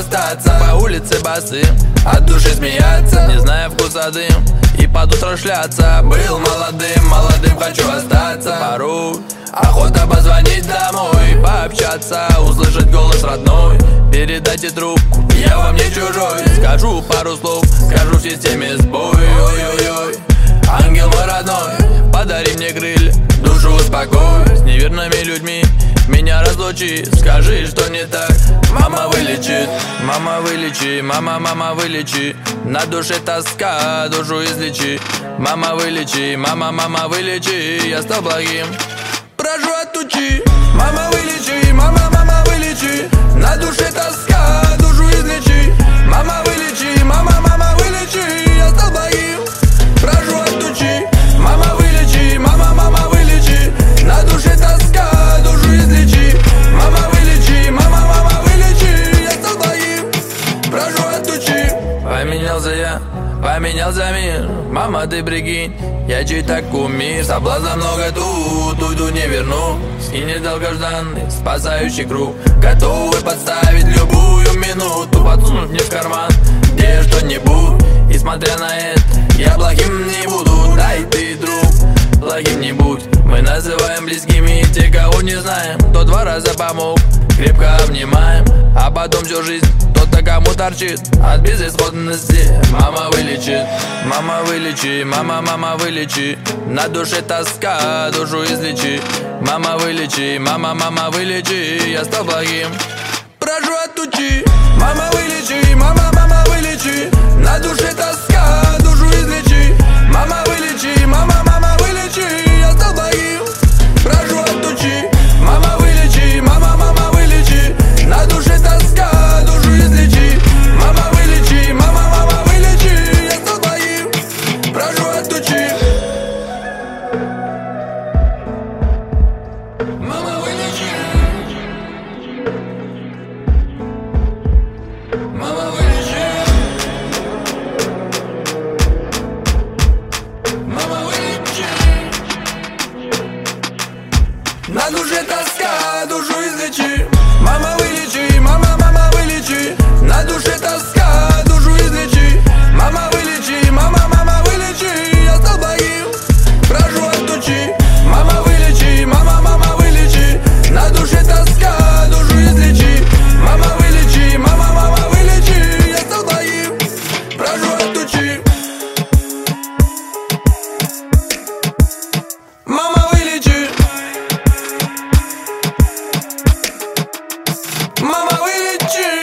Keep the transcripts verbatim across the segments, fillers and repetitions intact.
остаться. По улице босым, от души смеяться, не зная вкуса дым, и под утро шляться. Был молодым, молодым хочу остаться. Порой охота позвонить домой, пообщаться, услышать голос родной. Передайте трубку, я вам не чужой. Скажу пару слов, скажу в системе сбой. Ой-ой-ой, ангел мой родной, подари мне крылья, душу успокой. С неверными людьми меня разлучи, скажи, что не так, мама вылечит. Мама вылечи, мама, мама вылечи, на душе тоска, душу излечи. Мама вылечи, мама, мама вылечи, я стал благим, прошу отучи. Мама вылечи, мама, мама вылечи, на душе тоска, душу излечи. Мама вылечи, мама, мама вылечи, я стал благим, прошу отучи. Мама вылечи, мама, мама вылечи, на душе тоска, душу излечи. Мама вылечи, мама, мама вылечи, я стал благим, прошу отучи. Поменялся я, поменялся мир, мама, ты прикинь, я чей-то кумир. Соблазна много тут, уйду не верну. Скинет долгожданный спасающий круг, готовый подставить любую минуту, подсунуть мне в карман где что-нибудь. И смотря на это, я плохим не буду. Да и ты, друг, плохим не будь. Мы называем близкими те, кого не знаем. Кто два раза помог, крепко обнимаем, а потом всю жизнь кто-то кому торчит от безысходности. Мама вылечит, мама вылечи, мама, мама вылечи, на душе тоска, душу излечи. Мама вылечи, мама, мама вылечи, я стал благим, прошу отучи. Мама вылечи, мама, мама вылечи, на душе тоска, душу излечи. Мама вылечи, мама, мама вылечи, я стал благим, прошу отучи. Мама вылечи, мама, мама вылечи, на душе тоска, душу излечи. Мама вылечи, мама, мама вылечи, я стал благим, прошу отучи. Мама вылечи, мама вылечи, мама вылечи. На душе тоска, душу излечи. Мама вылечи, мама, мама вылечи, на душе тоска, душу излечи. Мама вылечи, мама, мама вылечи, я стал благим, прошу отучи. Мама вылечи, мама, мама вылечи, на душе тоска, душу излечи. Мама вылечи, мама, мама вылечи, я стал благим, прошу отучи. Мама вылечи, мама вылечи.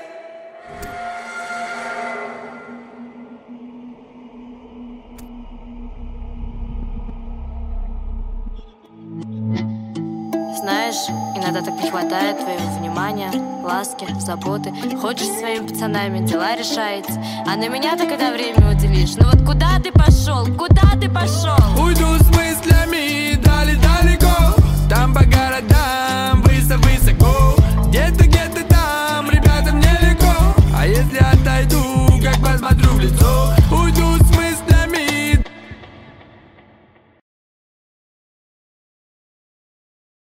Знаешь, иногда так не хватает твоего внимания, ласки, заботы. Хочешь со своими пацанами дела решать, а на меня ты когда время уделишь? Ну вот куда ты пошел, куда ты пошел? Уйду с мыслями дали далеко, там по городам